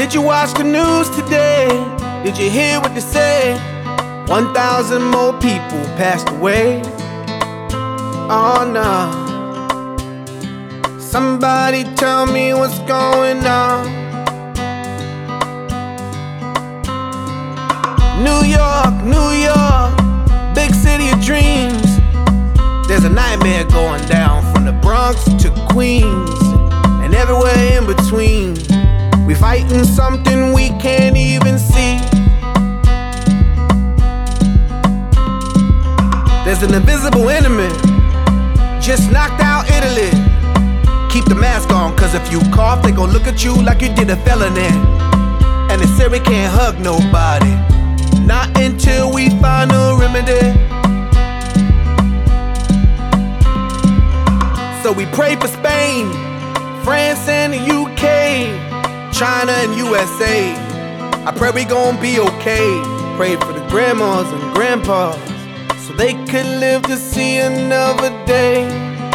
Did you watch the news today? Did you hear what they say? 1,000 more people passed away. Oh no. Somebody tell me what's going on. New York, New York, big city of dreams. There's a nightmare going down from the Bronx to Queens and everywhere in between. We fighting something we can't even see. There's an invisible enemy, just knocked out Italy. Keep the mask on, cause if you cough, they gon' look at you like you did a felony. And they say we can't hug nobody, not until we find a remedy. So we pray for Spain, France and the UK, China and USA. I pray we gon' be okay. Pray for the grandmas and grandpas, so they could live to see another day.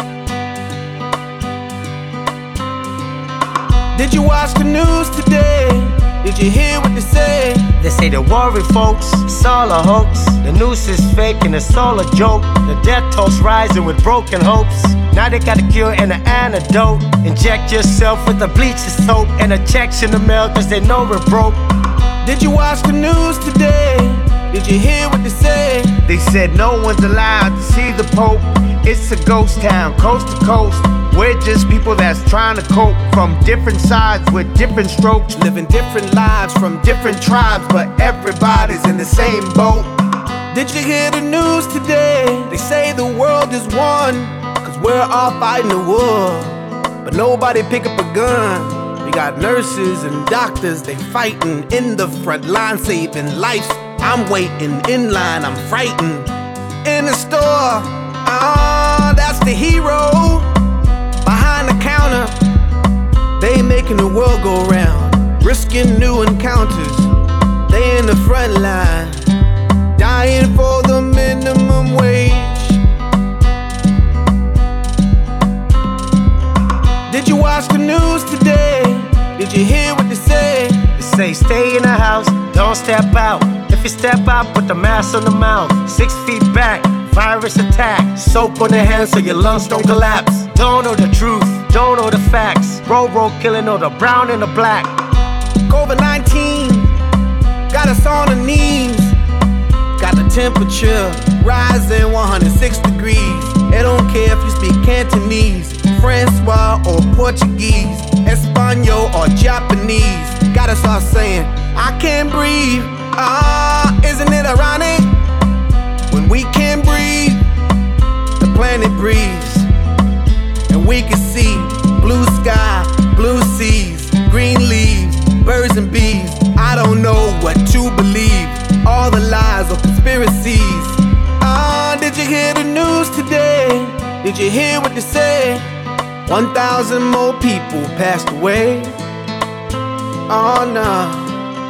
Did you watch the news today? Did you hear what they say? They say the worry folks, it's all a hoax. The news is fake and it's all a joke. The death toll's rising with broken hopes. Now they got a cure and an antidote. Inject yourself with a bleaching soap and a check's in the mail cause they know we're broke. Did you watch the news today? Did you hear what they say? They said no one's allowed to see the Pope. It's a ghost town, coast to coast. We're just people that's trying to cope from different sides with different strokes. Living different lives from different tribes, but everybody's in the same boat. Did you hear the news today? They say the world is one, cause we're all fighting a war. But nobody pick up a gun. We got nurses and doctors, they fighting in the front line, saving lives. I'm waiting in line, I'm frightened. In the store, that's the hero. Behind the counter, they making the world go round, risking new encounters. They in the front line, dying for the minimum wage. Did you watch the news today? Did you hear what they say? They say stay in the house, don't step out. If you step out, put the mask on the mouth. 6 feet back, virus attack. Soap on the hands so your lungs don't collapse. Don't know the truth, don't know the facts. Roll killing all the brown and the black. COVID-19 got us on the knees. Got the temperature rising 106 degrees. They don't care if you speak Cantonese, Francois or Portuguese, Espanol or Japanese. Got us all saying, I can't breathe. Isn't it ironic? When we can't breathe, the planet breathes. And we can see blue sky, blue seas, green leaves, birds and bees. I don't know what to believe, all the lies or conspiracies. Did you hear the news today? Did you hear what they say? 1,000 more people passed away. Oh no.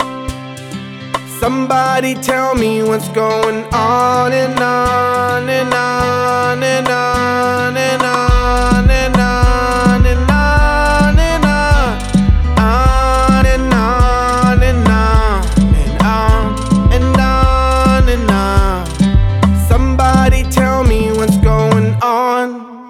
Somebody tell me what's going on and on and on and on and on and on and on and on and on and on and on and on. Somebody tell me what's going on.